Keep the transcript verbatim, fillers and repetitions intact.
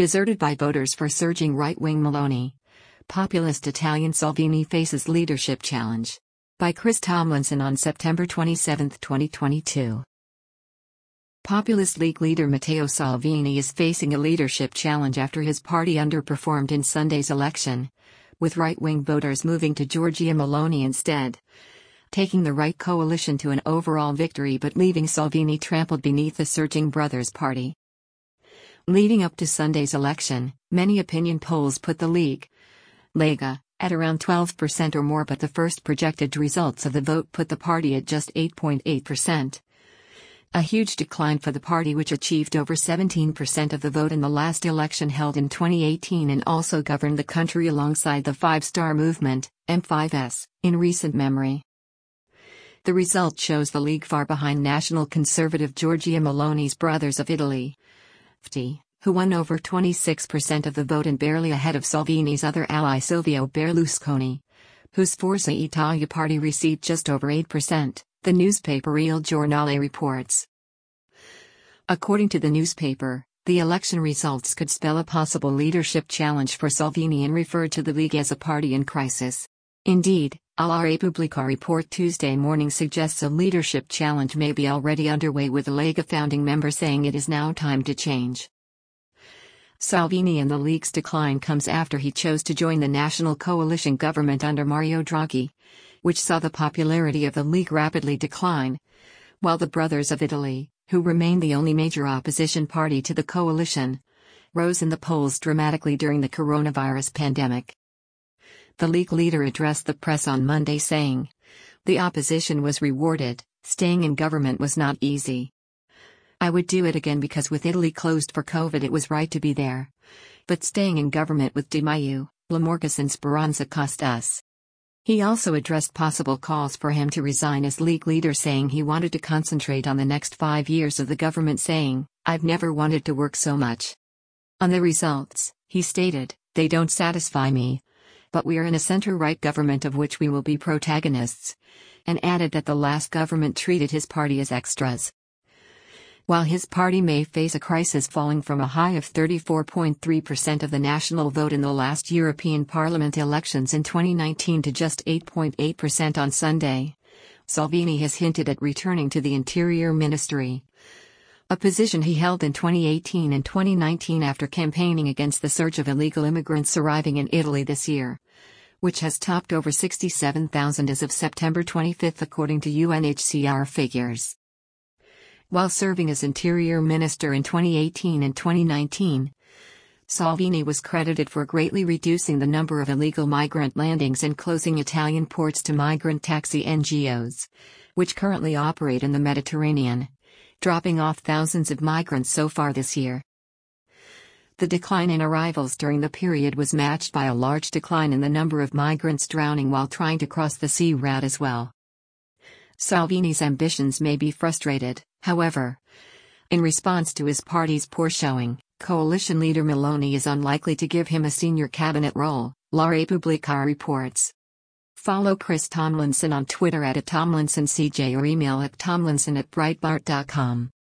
Deserted by voters for surging right-wing Meloni. Populist Italian Salvini faces leadership challenge. By Chris Tomlinson on September twenty-seventh, twenty twenty-two. Populist League leader Matteo Salvini is facing a leadership challenge after his party underperformed in Sunday's election, with right-wing voters moving to Giorgia Meloni instead, taking the right coalition to an overall victory but leaving Salvini trampled beneath the surging Brothers Party. Leading up to Sunday's election, many opinion polls put the League, Lega, at around twelve percent or more, but the first projected results of the vote put the party at just eight point eight percent. A huge decline for the party, which achieved over seventeen percent of the vote in the last election held in twenty eighteen and also governed the country alongside the Five Star Movement, M five S, in recent memory. The result shows the League far behind national conservative Giorgia Meloni's Brothers of Italy, F T, who won over twenty-six percent of the vote and barely ahead of Salvini's other ally Silvio Berlusconi, whose Forza Italia party received just over eight percent. The newspaper Il Giornale reports. According to the newspaper, the election results could spell a possible leadership challenge for Salvini and referred to the League as a party in crisis. Indeed, La Repubblica report Tuesday morning suggests a leadership challenge may be already underway, with the Lega founding member saying it is now time to change. Salvini and the League's decline comes after he chose to join the national coalition government under Mario Draghi, which saw the popularity of the League rapidly decline, while the Brothers of Italy, who remain the only major opposition party to the coalition, rose in the polls dramatically during the coronavirus pandemic. The League leader addressed the press on Monday saying, "The opposition was rewarded, staying in government was not easy. I would do it again because with Italy closed for COVID it was right to be there. But staying in government with Di Maio, Lamorgese and Speranza cost us." He also addressed possible calls for him to resign as League leader, saying he wanted to concentrate on the next five years of the government, saying, "I've never wanted to work so much." On the results, he stated, "They don't satisfy me. But we are in a center-right government of which we will be protagonists," and added that the last government treated his party as extras. While his party may face a crisis, falling from a high of thirty-four point three percent of the national vote in the last European Parliament elections in twenty nineteen to just eight point eight percent on Sunday, Salvini has hinted at returning to the Interior Ministry, a position he held in twenty eighteen and twenty nineteen after campaigning against the surge of illegal immigrants arriving in Italy this year, which has topped over sixty-seven thousand as of September twenty-fifth according to U N H C R figures. While serving as Interior Minister in twenty eighteen and twenty nineteen, Salvini was credited for greatly reducing the number of illegal migrant landings and closing Italian ports to migrant taxi N G Os, which currently operate in the Mediterranean, dropping off thousands of migrants so far this year. The decline in arrivals during the period was matched by a large decline in the number of migrants drowning while trying to cross the sea route as well. Salvini's ambitions may be frustrated, however. In response to his party's poor showing, coalition leader Meloni is unlikely to give him a senior cabinet role, La Repubblica reports. Follow Chris Tomlinson on Twitter at Tomlinson C J or email at tomlinson at breitbart dot com.